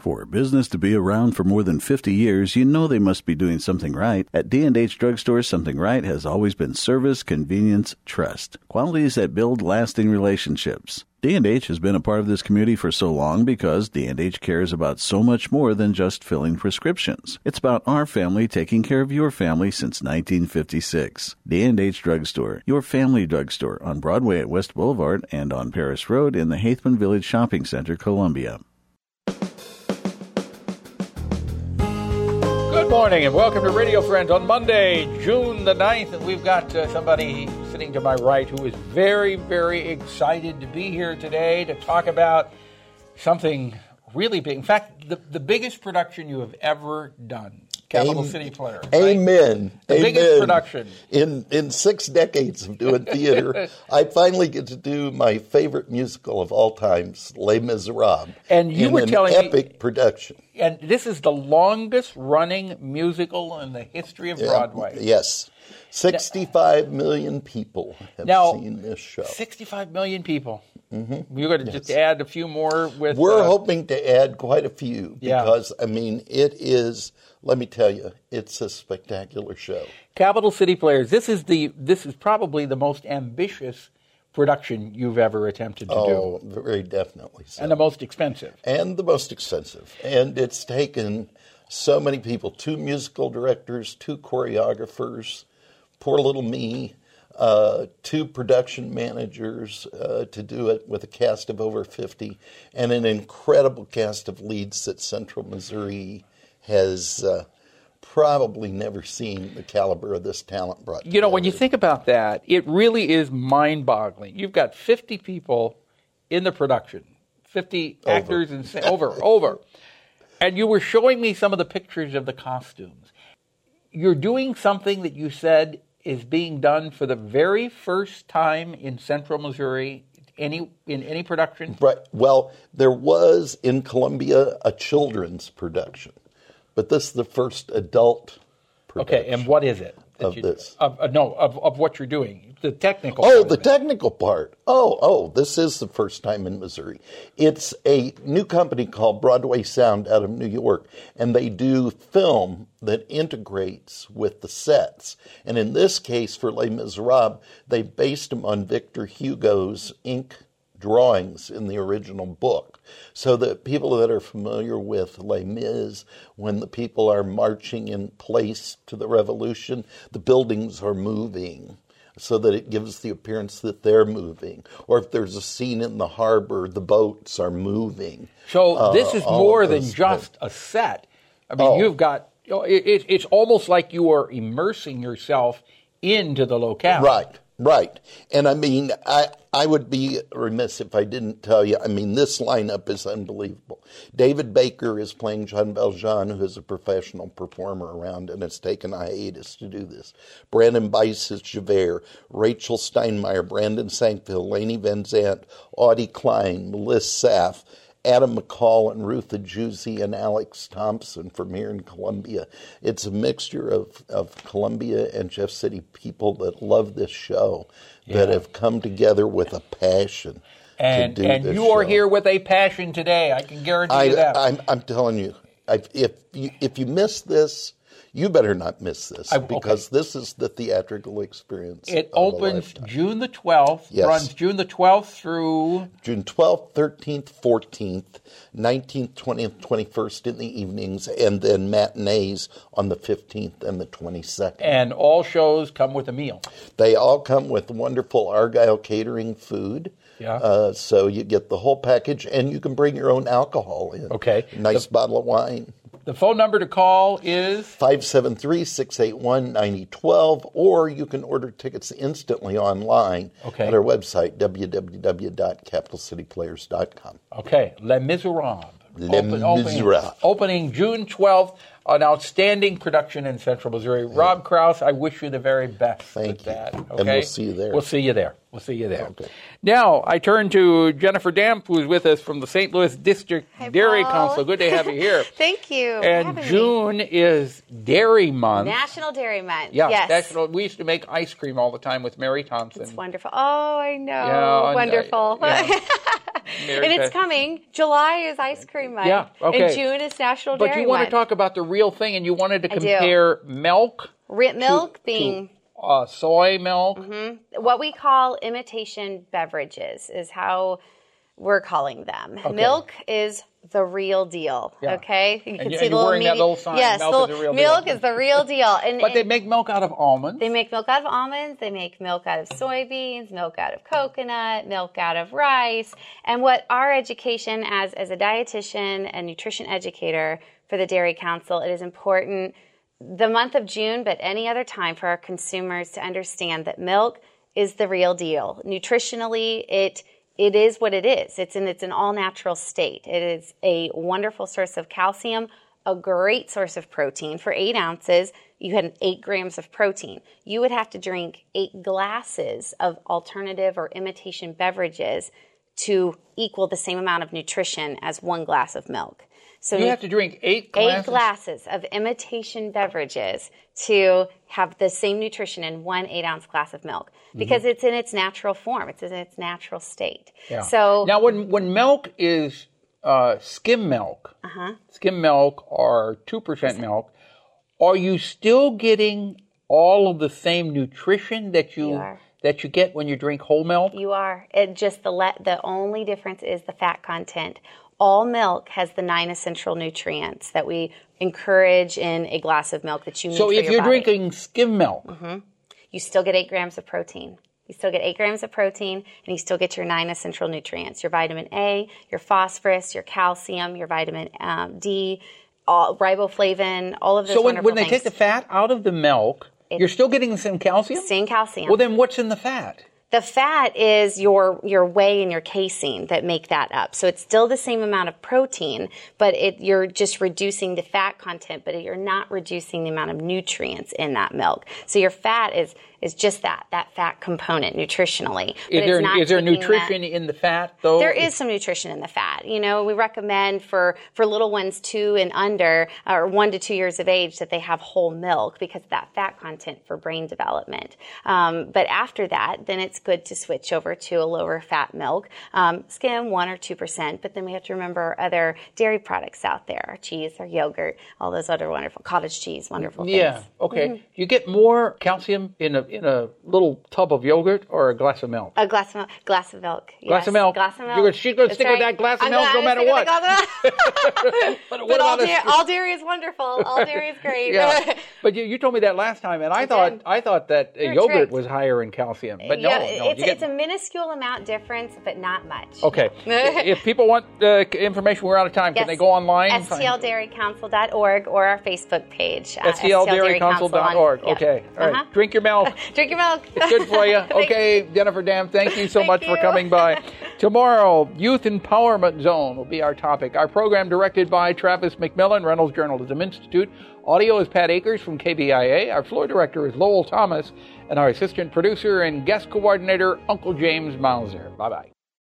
For a business to be around for more than 50 years, you know they must be doing something right. At D&H Drugstore, something right has always been service, convenience, trust. Qualities that build lasting relationships. D&H has been a part of this community for so long because D&H cares about so much more than just filling prescriptions. It's about our family taking care of your family since 1956. D&H Drugstore, your family drugstore on Broadway at West Boulevard and on Paris Road in the Haithman Village Shopping Center, Columbia. Good morning and welcome to Radio Friends on Monday, June the 9th. And we've got somebody sitting to my right who is very, very excited to be here today to talk about something really big. In fact, the biggest production you have ever done. Capital City Players. Right? Amen. The biggest production. In 6 decades of doing theater, I finally get to do my favorite musical of all times, Les Miserables. And you were telling me, epic production. And this is the longest running musical in the history of Broadway. Yes. 65 million people have seen this show. 65 million people. Mm-hmm. You're going to just add a few more with... We're hoping to add quite a few because, I mean, it is... Let me tell you, it's a spectacular show. Capital City Players. This is probably the most ambitious production you've ever attempted to do. Oh, very definitely so. And the most expensive. And it's taken so many people, 2 musical directors, 2 choreographers, poor little me, 2 production managers to do it with a cast of over 50, and an incredible cast of leads that Central Missouri has probably never seen the caliber of this talent brought together. You know, when you think about that, it really is mind-boggling. You've got 50 people in the production, 50 actors, and over. And you were showing me some of the pictures of the costumes. You're doing something that you said is being done for the very first time in Central Missouri, in any production? Right. Well, there was in Columbia a children's production. But this is the first adult production. Okay, and what is it? Of this? Of what you're doing. The technical part. Oh, the technical part. This is the first time in Missouri. It's a new company called Broadway Sound out of New York, and they do film that integrates with the sets. And in this case, for Les Miserables, they based them on Victor Hugo's ink drawings in the original book. So that people that are familiar with Les Mis, when the people are marching in place to the revolution, the buildings are moving so that it gives the appearance that they're moving. Or if there's a scene in the harbor, the boats are moving. So this is more than just a set. I mean, you've got, it's almost like you are immersing yourself into the locale. Right. And I mean, I would be remiss if I didn't tell you, I mean, this lineup is unbelievable. David Baker is playing Jean Valjean, who is a professional performer around and has taken a hiatus to do this. Brandon Bice is Javert. Rachel Steinmeier, Brandon Sankville, Lainey Van Zandt, Audie Klein, Melissa Saff, Adam McCall and Ruth Adjussi and Alex Thompson from here in Columbia. It's a mixture of Columbia and Jeff City people that love this show, that have come together with a passion to do this And you are here with a passion today. I can guarantee you that. I'm telling you, if you miss this, you better not miss this, because this is the theatrical experience. It opens June the 12th, runs June the 12th through... June 12th, 13th, 14th, 19th, 20th, 21st in the evenings, and then matinees on the 15th and the 22nd. And all shows come with a meal. They all come with wonderful Argyle catering food. Yeah. So you get the whole package, and you can bring your own alcohol in. Okay. Nice bottle of wine. The phone number to call is 573-681-9012, or you can order tickets instantly online at our website, www.capitalcityplayers.com. Okay, Les Miserables. Opening June 12th, an outstanding production in Central Missouri. Rob Krause, I wish you the very best. Thank you. Okay? And we'll see you there. We'll see you there. Okay. Now, I turn to Jennifer Damp, who's with us from the St. Louis District Dairy Paul. Council. Good to have you here. Thank you. And June is Dairy Month. National Dairy Month. Yeah, yes. National. We used to make ice cream all the time with Mary Thompson. It's wonderful. Oh, I know. Yeah, wonderful. And it's coming. July is ice cream month. Yeah, okay. And June is National Dairy But you want Month. to talk about the real thing, and you wanted to compare milk, milk being soy milk. what we call imitation beverages is how we're calling them. Okay. Milk is the real deal. Yeah. Okay, you can And see the you're wearing that little sign, Yes, milk is the real milk deal. is the real deal. And But they make milk out of almonds. They make milk out of almonds, they make milk out of soybeans, milk out of coconut, milk out of rice. And what our education as a dietitian and nutrition educator for the Dairy Council, it is important the month of June, but any other time for our consumers to understand that milk is the real deal. Nutritionally, it is what it is. It's in an all-natural state. It is a wonderful source of calcium, a great source of protein. For 8 ounces, you had 8 grams of protein. You would have to drink 8 glasses of alternative or imitation beverages to equal the same amount of nutrition as 1 glass of milk. So you have to drink 8 glasses? 8 glasses of imitation beverages to have the same nutrition in 1 8-ounce glass of milk because it's in its natural form. It's in its natural state. Yeah. So now, when milk is skim milk, skim milk or 2% milk, are you still getting all of the same nutrition that you get when you drink whole milk? You are. It just the only difference is the fat content. All milk has the 9 essential nutrients that we encourage in a glass of milk that you need so for your if you're body. drinking skim milk, you still get 8 grams of protein. You still get 8 grams of protein, and you still get your 9 essential nutrients, your vitamin A, your phosphorus, your calcium, your vitamin D, riboflavin, all of those so wonderful when they things. take the fat out of the milk, you're still getting the same calcium? Same calcium. Well, then what's in the fat? The fat is your whey and your casein that make that up. So it's still the same amount of protein, but you're just reducing the fat content, but you're not reducing the amount of nutrients in that milk. So your fat is just that fat component nutritionally. But Is there nutrition in the fat, though? There is some nutrition in the fat. You know, we recommend for little ones 2 and under, or 1 to 2 years of age, that they have whole milk because of that fat content for brain development. But after that, then it's good to switch over to a lower fat milk, skim 1 or 2%. But then we have to remember other dairy products out there, our cheese, our yogurt, all those other wonderful cottage cheese, wonderful things. Yeah. Okay. You get more calcium in a little tub of yogurt or a glass of milk? A glass of milk. Glass of milk. Glass of milk. Glass of milk. She's going to stick with that glass of milk no matter what. But all dairy is wonderful. All dairy is great. Yeah. But you told me that last time, and I thought that yogurt tricked. was higher in calcium. But it's a minuscule amount difference, but not much. Okay. If people want information, we're out of time. Can they go online? STLDairyCouncil.org or our Facebook page. STLDairyCouncil.org. Okay. All right. Drink your milk. Drink your milk. It's good for you. Okay, Jennifer Dam, thank you so much for coming by. Tomorrow, Youth Empowerment Zone will be our topic. Our program directed by Travis McMillan, Reynolds Journalism Institute. Audio is Pat Akers from KBIA. Our floor director is Lowell Thomas. And our assistant producer and guest coordinator, Uncle James Mauser. Bye-bye.